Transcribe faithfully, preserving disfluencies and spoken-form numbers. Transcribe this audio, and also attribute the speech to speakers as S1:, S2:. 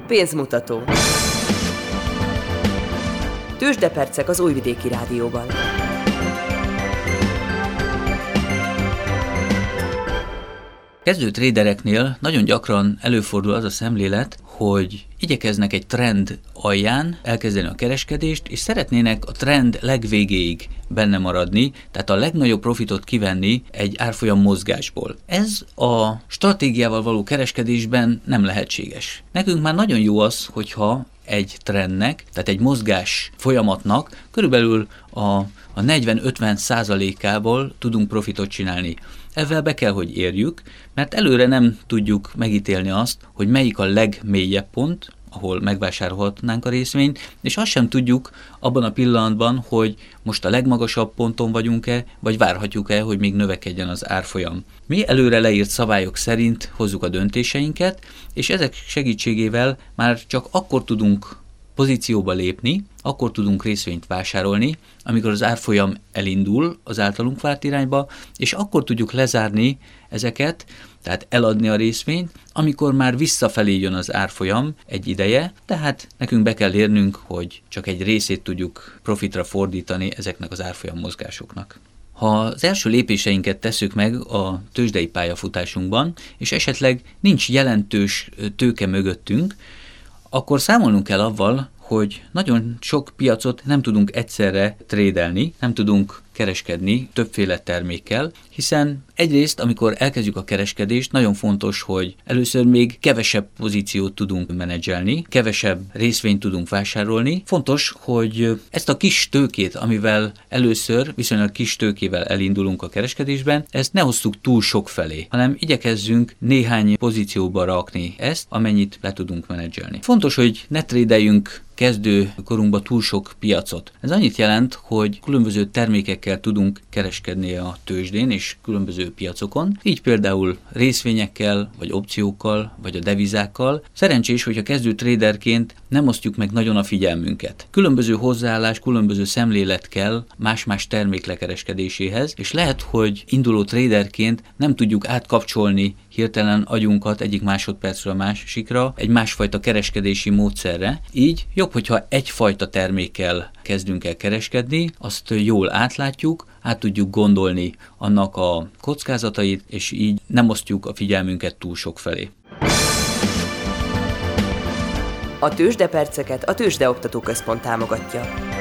S1: Pénzmutató. Tőzsdepercek az Újvidéki Rádióban.
S2: Kezdő trédereknél nagyon gyakran előfordul az a szemlélet, hogy igyekeznek egy trend alján elkezdeni a kereskedést, és szeretnének a trend legvégéig benne maradni, tehát a legnagyobb profitot kivenni egy árfolyam mozgásból. Ez a stratégiával való kereskedésben nem lehetséges. Nekünk már nagyon jó az, hogyha egy trendnek, tehát egy mozgás folyamatnak körülbelül a, a negyven-ötven százalékából tudunk profitot csinálni. Ezzel be kell, hogy érjük, mert előre nem tudjuk megítélni azt, hogy melyik a legmélyebb pont, ahol megvásárolhatnánk a részvényt, és azt sem tudjuk abban a pillanatban, hogy most a legmagasabb ponton vagyunk-e, vagy várhatjuk-e, hogy még növekedjen az árfolyam. Mi előre leírt szabályok szerint hozzuk a döntéseinket, és ezek segítségével már csak akkor tudunk pozícióba lépni, akkor tudunk részvényt vásárolni, amikor az árfolyam elindul az általunk várt irányba, és akkor tudjuk lezárni ezeket, tehát eladni a részvényt, amikor már visszafelé jön az árfolyam egy ideje, tehát nekünk be kell érnünk, hogy csak egy részét tudjuk profitra fordítani ezeknek az árfolyam mozgásoknak. Ha az első lépéseinket tesszük meg a tőzsdei pályafutásunkban, és esetleg nincs jelentős tőke mögöttünk, akkor számolnunk kell avval, hogy nagyon sok piacot nem tudunk egyszerre trédelni, nem tudunk kereskedni többféle termékkel, hiszen egyrészt, amikor elkezdjük a kereskedést, nagyon fontos, hogy először még kevesebb pozíciót tudunk menedzselni, kevesebb részvényt tudunk vásárolni. Fontos, hogy ezt a kis tőkét, amivel először viszonylag kis tőkével elindulunk a kereskedésben, ezt ne hoztuk túl sok felé, hanem igyekezzünk néhány pozícióba rakni ezt, amennyit le tudunk menedzselni. Fontos, hogy ne trédeljünk kezdő korunkban túl sok piacot. Ez annyit jelent, hogy különböző termékekkel tudunk kereskedni a tőzsdén és különböző piacokon, így például részvényekkel, vagy opciókkal, vagy a devizákkal. Szerencsés, hogyha kezdő tréderként nem osztjuk meg nagyon a figyelmünket. Különböző hozzáállás, különböző szemlélet kell más-más termék lekereskedéséhez, és lehet, hogy induló tréderként nem tudjuk átkapcsolni hirtelen agyunkat egyik másodpercről a másikra, egy másfajta kereskedési módszerre. Így jobb, hogyha egyfajta termékkel kezdünk el kereskedni, azt jól átlátjuk, át tudjuk gondolni annak a kockázatait, és így nem osztjuk a figyelmünket túl sok felé.
S1: A tőzsdeperceket a Tőzsdeoktató Központ támogatja.